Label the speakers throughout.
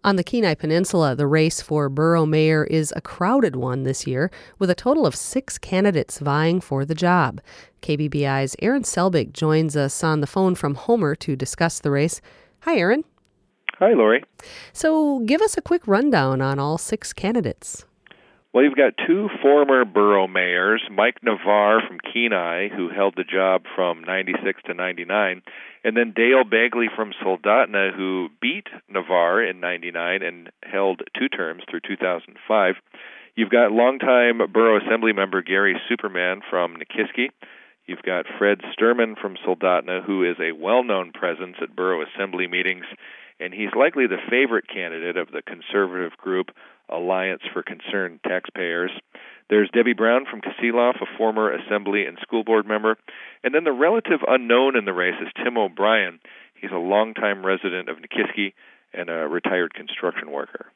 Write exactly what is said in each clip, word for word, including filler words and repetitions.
Speaker 1: On the Kenai Peninsula, the race for borough mayor is a crowded one this year, with a total of six candidates vying for the job. K B B I's Aaron Selbig joins us on the phone from Homer to discuss the race. Hi, Aaron.
Speaker 2: Hi, Lori.
Speaker 1: So give us a quick rundown on all six candidates.
Speaker 2: Well, you've got two former borough mayors, Mike Navarre from Kenai, who held the job from ninety-six to ninety-nine, and then Dale Bagley from Soldotna, who beat Navarre in ninety-nine and held two terms through two thousand five. You've got longtime borough assembly member Gary Superman from Nikiski. You've got Fred Sturman from Soldotna, who is a well-known presence at borough assembly meetings, and he's likely the favorite candidate of the conservative group Alliance for Concerned Taxpayers. There's Debbie Brown from Kasilof, a former assembly and school board member. And then the relative unknown in the race is Tim O'Brien. He's a longtime resident of Nikiski and a retired construction worker.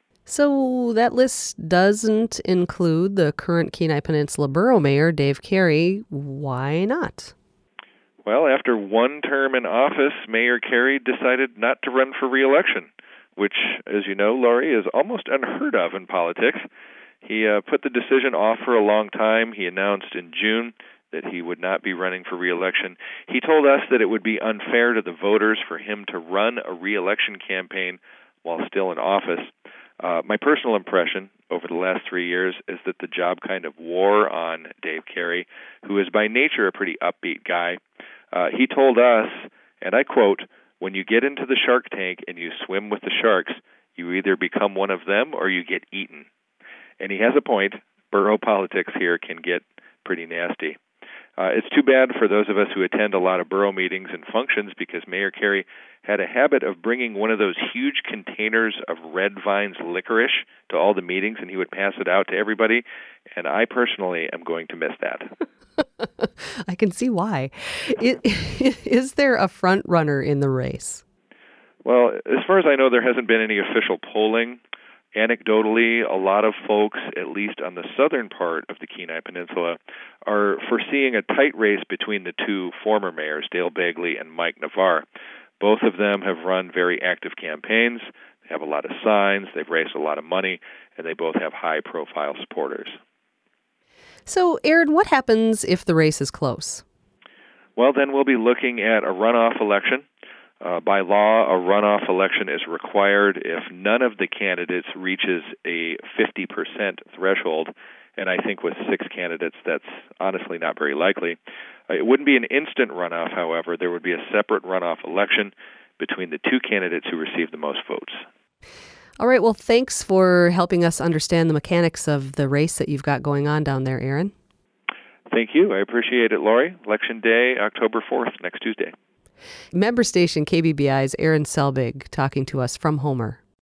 Speaker 1: So that list doesn't include the current Kenai Peninsula Borough Mayor, Dave Carey. Why not?
Speaker 2: Well, after one term in office, Mayor Carey decided not to run for re-election, which, as you know, Laurie, is almost unheard of in politics. He uh, put the decision off for a long time. He announced in June that he would not be running for re-election. He told us that it would be unfair to the voters for him to run a re-election campaign while still in office. Uh, my personal impression over the last three years is that the job kind of wore on Dave Carey, who is by nature a pretty upbeat guy. Uh, he told us, and I quote, "When you get into the shark tank and you swim with the sharks, you either become one of them or you get eaten." And he has a point. Borough politics here can get pretty nasty. Uh, it's too bad for those of us who attend a lot of borough meetings and functions, because Mayor Carey had a habit of bringing one of those huge containers of Red Vines licorice to all the meetings, and he would pass it out to everybody. And I personally am going to miss that.
Speaker 1: I can see why. It, is there a front runner in the race?
Speaker 2: Well, as far as I know, there hasn't been any official polling. Anecdotally, a lot of folks, at least on the southern part of the Kenai Peninsula, are foreseeing a tight race between the two former mayors, Dale Bagley and Mike Navarre. Both of them have run very active campaigns. They have a lot of signs, they've raised a lot of money, and they both have high-profile supporters.
Speaker 1: So, Aaron, what happens if the race is close?
Speaker 2: Well, then we'll be looking at a runoff election. Uh, by law, a runoff election is required if none of the candidates reaches a fifty percent threshold, and I think with six candidates, that's honestly not very likely. Uh, it wouldn't be an instant runoff, however. There would be a separate runoff election between the two candidates who receive the most votes.
Speaker 1: All right, well, thanks for helping us understand the mechanics of the race that you've got going on down there, Aaron.
Speaker 2: Thank you. I appreciate it, Lori. Election Day, October fourth, next Tuesday.
Speaker 1: Member station K B B I's Aaron Selbig talking to us from Homer.